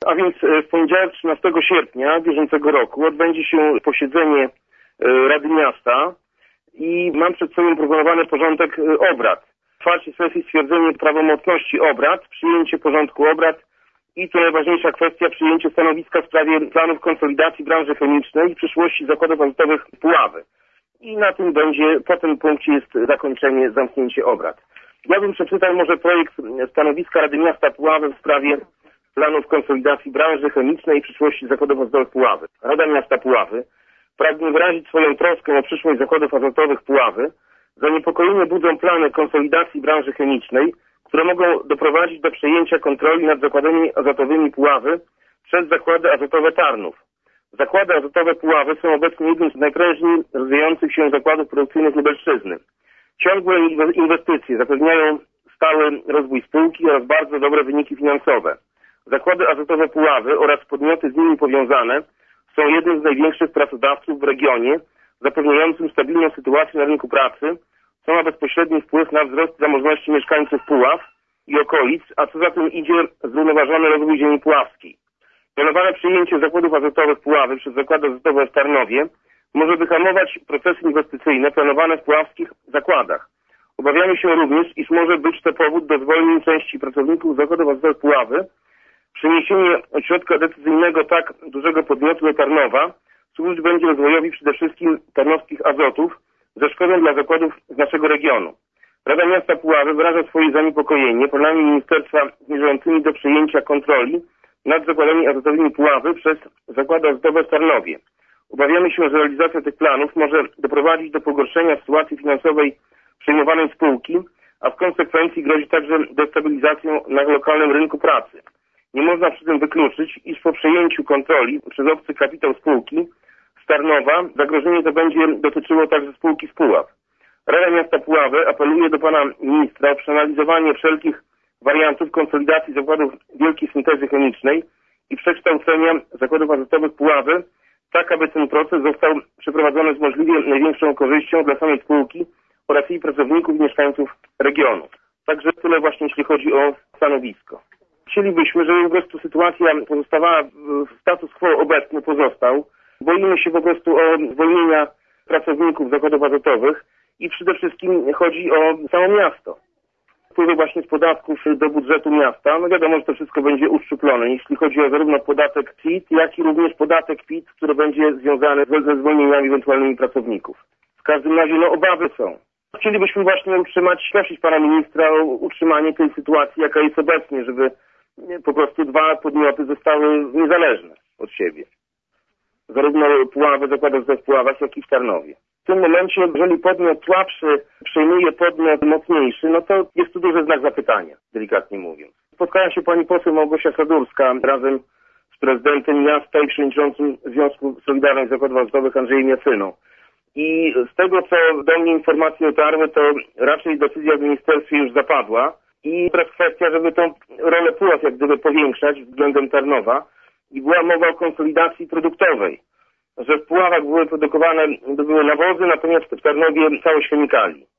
A więc w poniedziałek 13 sierpnia bieżącego roku odbędzie się posiedzenie Rady Miasta i mam przed sobą proponowany porządek obrad. W czwartej sesji stwierdzenie prawomocności obrad, przyjęcie porządku obrad i to najważniejsza kwestia, przyjęcie stanowiska w sprawie planów konsolidacji branży chemicznej i przyszłości zakładów azotowych Puławy. I na tym będzie, po tym punkcie jest zakończenie, zamknięcie obrad. Ja bym przeczytał może projekt stanowiska Rady Miasta Puławy w sprawie planów konsolidacji branży chemicznej i przyszłości zakładów azotowych Puławy. Rada Miasta Puławy pragnie wyrazić swoją troskę o przyszłość zakładów azotowych Puławy. Zaniepokojenie budzą plany konsolidacji branży chemicznej, które mogą doprowadzić do przejęcia kontroli nad zakładami azotowymi Puławy przez zakłady azotowe Tarnów. Zakłady azotowe Puławy są obecnie jednym z najprężniej rozwijających się zakładów produkcyjnych Lubelszczyzny. Ciągłe inwestycje zapewniają stały rozwój spółki oraz bardzo dobre wyniki finansowe. Zakłady azotowe Puławy oraz podmioty z nimi powiązane są jednym z największych pracodawców w regionie, zapewniającym stabilną sytuację na rynku pracy, co ma bezpośredni wpływ na wzrost zamożności mieszkańców Puław i okolic, a co za tym idzie zrównoważony rozwój ziemi puławskiej. Planowane przyjęcie zakładów azotowych Puławy przez zakłady azotowe w Tarnowie może wyhamować procesy inwestycyjne planowane w puławskich zakładach. Obawiamy się również, iż może być to powód do zwolnień części pracowników zakładów azotowych Puławy. Przeniesienie ośrodka decyzyjnego tak dużego podmiotu do Tarnowa służyć będzie rozwojowi przede wszystkim tarnowskich azotów ze szkodą dla zakładów z naszego regionu. Rada Miasta Puławy wyraża swoje zaniepokojenie planami ministerstwa zmierzającymi do przejęcia kontroli nad zakładami azotowymi Puławy przez zakłady azotowe w Tarnowie. Obawiamy się, że realizacja tych planów może doprowadzić do pogorszenia sytuacji finansowej przejmowanej spółki, a w konsekwencji grozi także destabilizacją na lokalnym rynku pracy. Nie można przy tym wykluczyć, iż po przejęciu kontroli przez obcy kapitał spółki z Tarnowa zagrożenie to będzie dotyczyło także spółki z Puław. Rada Miasta Puławy apeluje do pana ministra o przeanalizowanie wszelkich wariantów konsolidacji zakładów wielkiej syntezy chemicznej i przekształcenia zakładów azotowych Puławy, tak aby ten proces został przeprowadzony z możliwie największą korzyścią dla samej spółki oraz jej pracowników i mieszkańców regionu. Także tyle właśnie, jeśli chodzi o stanowisko. Chcielibyśmy, żeby po prostu sytuacja pozostawała w status quo obecny pozostał. Boimy się po prostu o zwolnienia pracowników zakładów azotowych i przede wszystkim chodzi o samo miasto. Wpływy właśnie z podatków do budżetu miasta, no wiadomo, że to wszystko będzie uszczuplone, jeśli chodzi o zarówno podatek CIT, jak i również podatek PIT, który będzie związany ze zwolnieniami ewentualnymi pracowników. W każdym razie obawy są. Chcielibyśmy właśnie prosić pana ministra o utrzymanie tej sytuacji, jaka jest obecnie, żeby po prostu dwa podmioty zostały niezależne od siebie. Zarówno Puławy, zakłady w Puławach, jak i w Tarnowie. W tym momencie, jeżeli podmiot słabszy przejmuje podmiot mocniejszy, no to jest tu duży znak zapytania, delikatnie mówiąc. Spotkała się pani poseł Małgosia Sadurska razem z prezydentem miasta i przewodniczącym Związku Solidarnych Zakładów Azotowych Andrzejem Jacyną. I z tego, co do mnie informacje dotarły, to raczej decyzja w ministerstwie już zapadła i teraz kwestia, żeby tą rolę Puław jak gdyby powiększać względem Tarnowa i była mowa o konsolidacji produktowej, że w Puławach były produkowane nawozy, natomiast w Tarnowie całość chemikali.